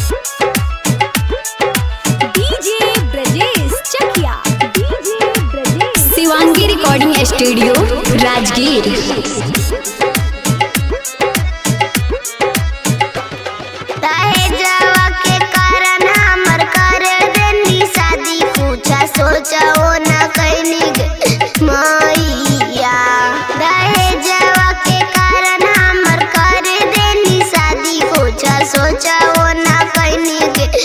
DJ Brajesh Chakia, DJ Brajesh. Shivangi recording studio Rajgir. दहेजवा के कारण हमर कर देनी शादी, पूछा सोचा वो न कैनी मैया। दहेजवा के कारण हमर कर देनी शादी, पूछा सोचा वो न कैनी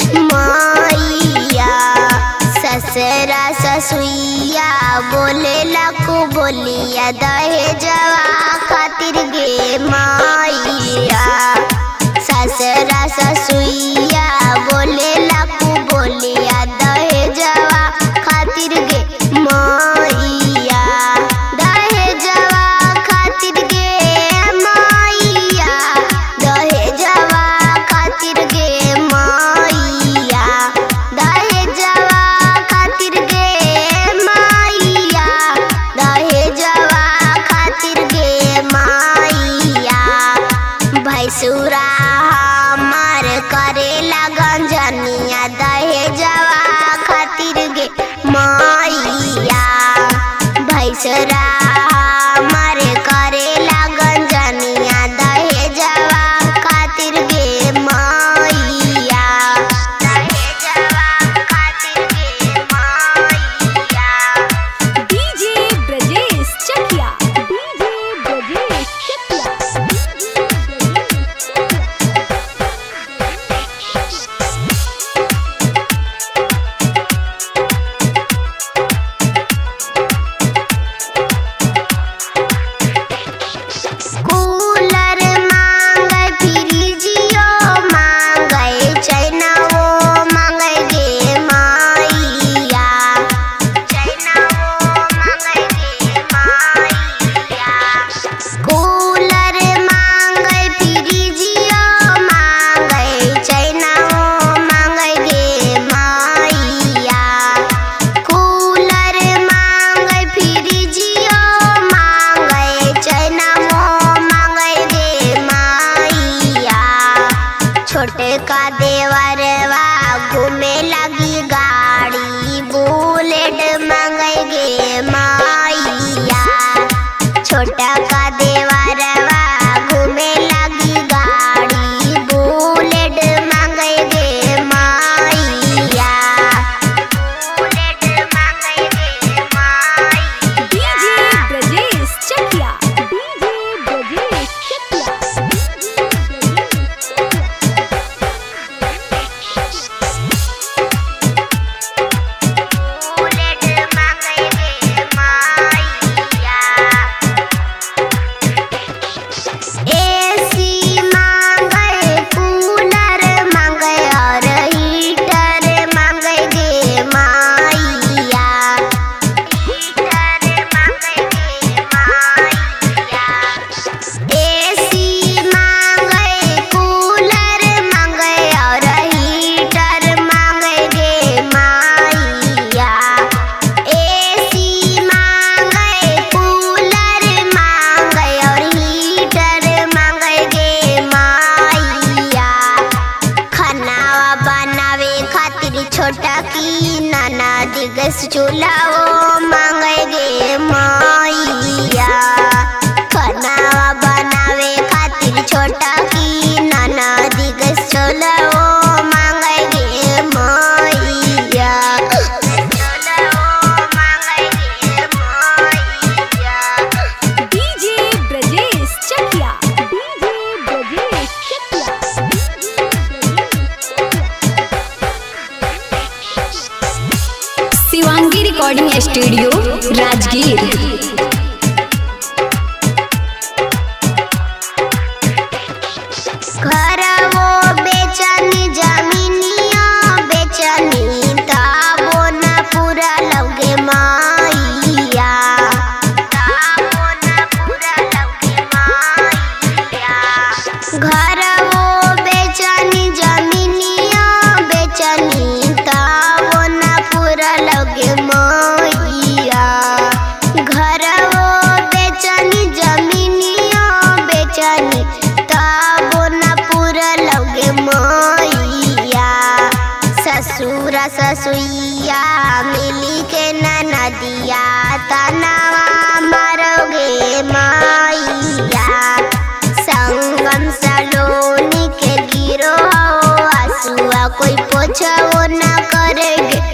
मैया। ससुरा ससुइया बोले लाखो बोलिया, दहेजवा खातिर गे मैया। ससुरा ससुइया बोले लाखो बोलिया, दहेजवा खातिर गे मैया। दहेजवा खातिर गे मैया, दहेजवा खातिर गे मैया। दहेजवा खातिर गे मैया, दहेजवा खातिर गे मैया। भैंसुरा हमार करे लगन जनिया, दहेजवा खातिर गे मैया। भैंसुरा हमार करे लगन जनिया, दहेजवा खातिर गे मैया। दहेजवा खातिर गे मैया। DJ Brajesh Chakia, DJ Brajesh Chakia. Cooler मांगे फ्रिजियो मांगे, चैनवो मांगे गे मैया। चैनवो मांगे गे मैया। कूलर मांगे फ्रिजियो मांगे, चैनवो मांगे गे मैया। कूलर मांगे फ्रिजियो मांगे, चैनवो मांगे गे मैया। छोटे का देवरवा घूमे लगी गाड़ी, बुलेट मांगे गे मैया। छोटा का देवरवा घूमे लगी गाड़ी, बुलेट मांगे गे मैया। बुलेट मांगे गे मैया। DJ Brajesh Chakia, DJ Brajesh bullet मांगे गे मैया। एसी मांगे, कूलर मांगे और हीटर मांगे गे मैया। हीटर मांगे गे मैया। एसी मांगे, कूलर मांगे और हीटर मांगे गे मैया। एसी मांगे, कूलर मांगे और हीटर मांगे गे मैया। खानावा बनावे खातिर छोटा की ननद गैस चूल्हा मांगे गे मैया। खानावा बनावे खातिर छोटा की ननद गैस चूल्हा मांगे गे मैया। चूल्हा मांगे गे मैया। DJ Brajesh Chakia, DJ Brajesh Chakia. Shivangi recording studio Rajgir. घरवो बेचनी, जमीनिया बेचनी, ताबो न पूरा लगे मैया। ताबो न पूरा लगे मैया। घरवो बेचनी, जमीनिया बेचनी, ताबो न पूरा लगे मैया। घरवो बेचनी, जमीनिया बेचनी, ताबो न पूरा लगे मैया। ससुर ससुइया मिली के नदिया तनावा मरोगे मैया संगम सलोनी के गिरो हसुआ कोई पोछो न करेगे